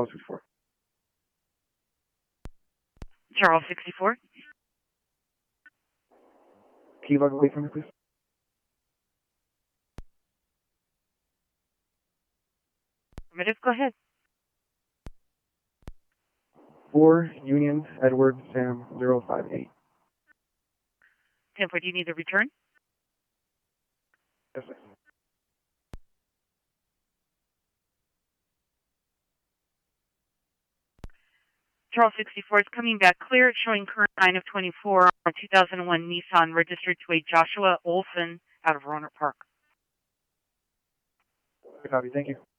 Charles 64. Charles 64. Can you log away from me, please? Affirmative, go ahead. 4 Union Edward Sam 058. 10-4, do you need the return? Yes, sir. Charles 64 is coming back clear. It's showing current 9 of 24 on a 2001 Nissan registered to a Joshua Olson out of Rohnert Park. Copy. Thank you.